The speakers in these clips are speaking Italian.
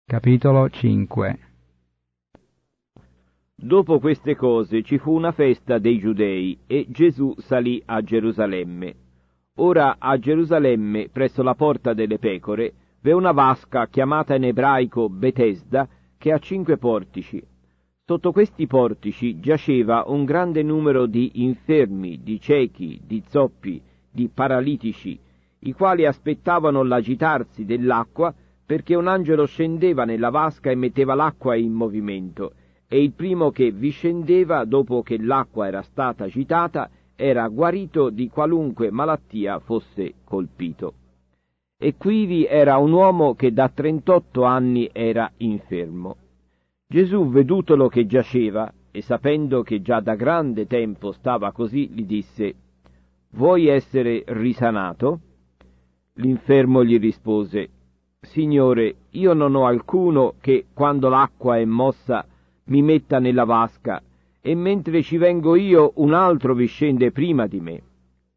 Capitolo 5. Dopo queste cose ci fu una festa dei Giudei e Gesù salì a Gerusalemme. Ora a Gerusalemme, presso la porta delle pecore, v'è una vasca chiamata in ebraico Betesda, che ha 5 portici. Sotto questi portici giaceva un grande numero di infermi, di ciechi, di zoppi, di paralitici, i quali aspettavano l'agitarsi dell'acqua, perché un angelo scendeva nella vasca e metteva l'acqua in movimento, e il primo che vi scendeva, dopo che l'acqua era stata agitata, era guarito di qualunque malattia fosse colpito. E quivi era un uomo che da 38 anni era infermo. Gesù, vedutolo che giaceva, e sapendo che già da grande tempo stava così, gli disse: «Vuoi essere risanato?» L'infermo gli rispose: «Signore, io non ho alcuno che, quando l'acqua è mossa, mi metta nella vasca, e mentre ci vengo io, un altro vi scende prima di me».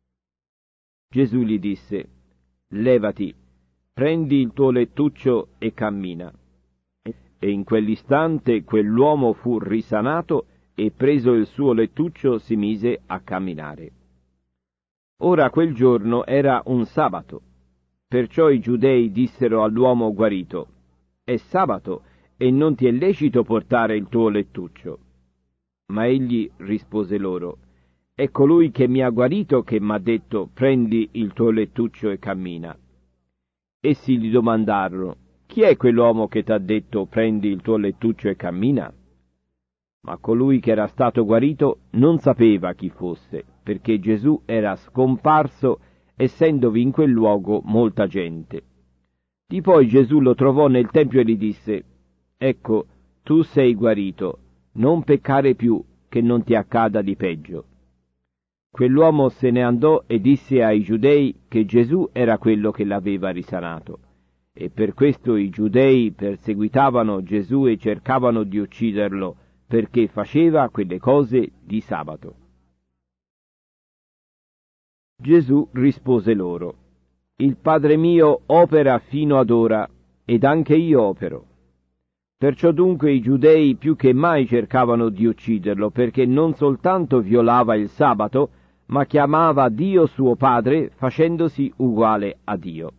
Gesù gli disse: «Levati, prendi il tuo lettuccio e cammina». E in quell'istante quell'uomo fu risanato e, preso il suo lettuccio, si mise a camminare. Ora quel giorno era un sabato. Perciò i giudei dissero all'uomo guarito: «È sabato e non ti è lecito portare il tuo lettuccio». Ma egli rispose loro: «È colui che mi ha guarito che m'ha detto: prendi il tuo lettuccio e cammina». Essi gli domandarono: «Chi è quell'uomo che t'ha detto: prendi il tuo lettuccio e cammina?» Ma colui che era stato guarito non sapeva chi fosse, perché Gesù era scomparso, essendovi in quel luogo molta gente. Di poi Gesù lo trovò nel tempio e gli disse: «Ecco, tu sei guarito, non peccare più, che non ti accada di peggio». Quell'uomo se ne andò e disse ai giudei che Gesù era quello che l'aveva risanato. E per questo i giudei perseguitavano Gesù e cercavano di ucciderlo, perché faceva quelle cose di sabato. Gesù rispose loro: «Il Padre mio opera fino ad ora, ed anche io opero». Perciò dunque i giudei più che mai cercavano di ucciderlo, perché non soltanto violava il sabato, ma chiamava Dio suo Padre, facendosi uguale a Dio.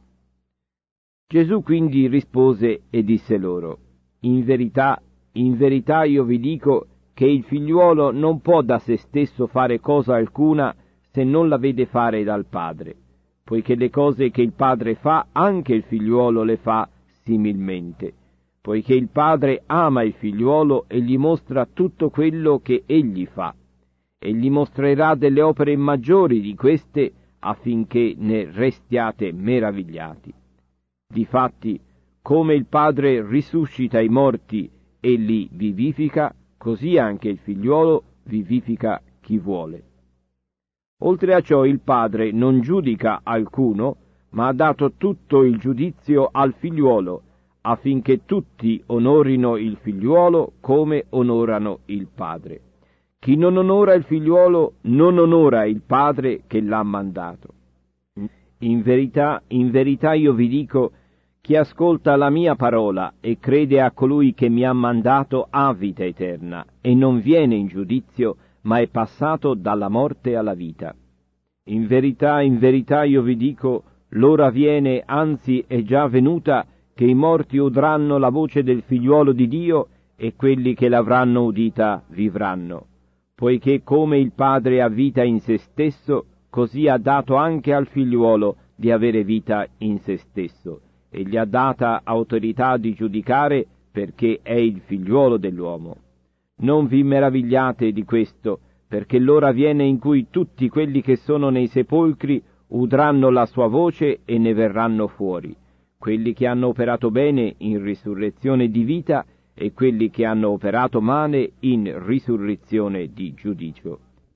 Gesù quindi rispose e disse loro: in verità io vi dico che il figliuolo non può da se stesso fare cosa alcuna se non la vede fare dal Padre, poiché le cose che il Padre fa, anche il figliuolo le fa similmente, poiché il Padre ama il figliuolo e gli mostra tutto quello che egli fa, e gli mostrerà delle opere maggiori di queste, affinché ne restiate meravigliati. Difatti, come il Padre risuscita i morti e li vivifica, così anche il figliuolo vivifica chi vuole. Oltre a ciò il Padre non giudica alcuno, ma ha dato tutto il giudizio al figliuolo, affinché tutti onorino il figliuolo come onorano il Padre. Chi non onora il figliuolo non onora il Padre che l'ha mandato. In verità io vi dico: chi ascolta la mia parola e crede a colui che mi ha mandato ha vita eterna, e non viene in giudizio, ma è passato dalla morte alla vita. In verità io vi dico, l'ora viene, anzi è già venuta, che i morti udranno la voce del Figliuolo di Dio, e quelli che l'avranno udita vivranno. Poiché come il Padre ha vita in se stesso, così ha dato anche al Figliuolo di avere vita in se stesso, e gli ha data autorità di giudicare, perché è il Figliuolo dell'uomo. Non vi meravigliate di questo, perché l'ora viene in cui tutti quelli che sono nei sepolcri udranno la sua voce e ne verranno fuori, quelli che hanno operato bene in risurrezione di vita, e quelli che hanno operato male in risurrezione di giudizio.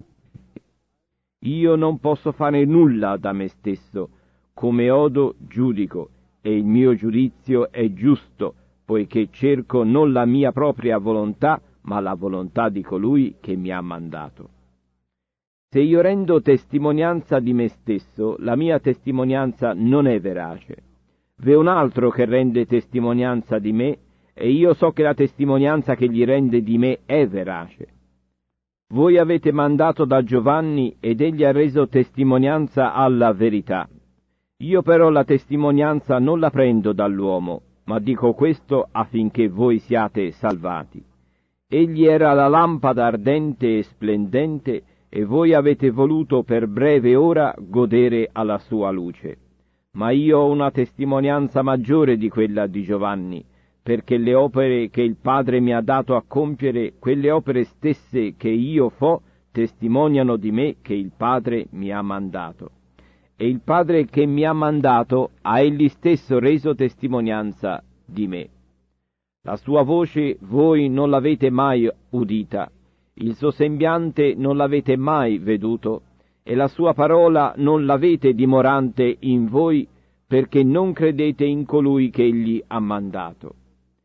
Io non posso fare nulla da me stesso, come odo giudico, e il mio giudizio è giusto, poiché cerco non la mia propria volontà, ma la volontà di colui che mi ha mandato. Se io rendo testimonianza di me stesso, la mia testimonianza non è verace. V'è un altro che rende testimonianza di me, e io so che la testimonianza che gli rende di me è verace. Voi avete mandato da Giovanni ed egli ha reso testimonianza alla verità. Io però la testimonianza non la prendo dall'uomo, ma dico questo affinché voi siate salvati. Egli era la lampada ardente e splendente, e voi avete voluto per breve ora godere alla sua luce. Ma io ho una testimonianza maggiore di quella di Giovanni, perché le opere che il Padre mi ha dato a compiere, quelle opere stesse che io fo, testimoniano di me che il Padre mi ha mandato. E il Padre che mi ha mandato ha egli stesso reso testimonianza di me. La sua voce voi non l'avete mai udita, il suo sembiante non l'avete mai veduto, e la sua parola non l'avete dimorante in voi, perché non credete in colui che egli ha mandato.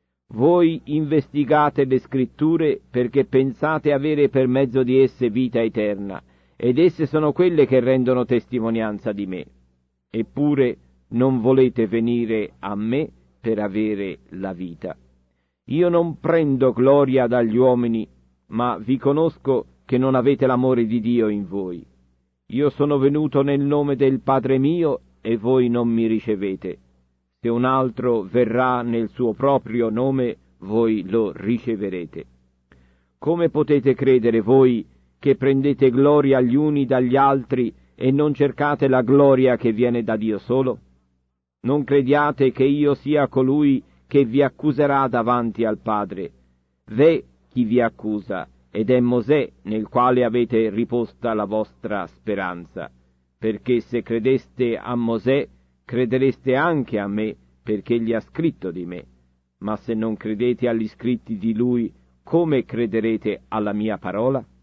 Voi investigate le scritture perché pensate avere per mezzo di esse vita eterna, ed esse sono quelle che rendono testimonianza di me. Eppure non volete venire a me per avere la vita. Io non prendo gloria dagli uomini, ma vi conosco che non avete l'amore di Dio in voi. Io sono venuto nel nome del Padre mio e voi non mi ricevete. Se un altro verrà nel suo proprio nome, voi lo riceverete. Come potete credere voi che prendete gloria gli uni dagli altri e non cercate la gloria che viene da Dio solo? Non crediate che io sia colui che vi accuserà davanti al Padre. V'è chi vi accusa, ed è Mosè nel quale avete riposta la vostra speranza, perché se credeste a Mosè, credereste anche a me, perché egli ha scritto di me. Ma se non credete agli scritti di lui, come crederete alla mia parola?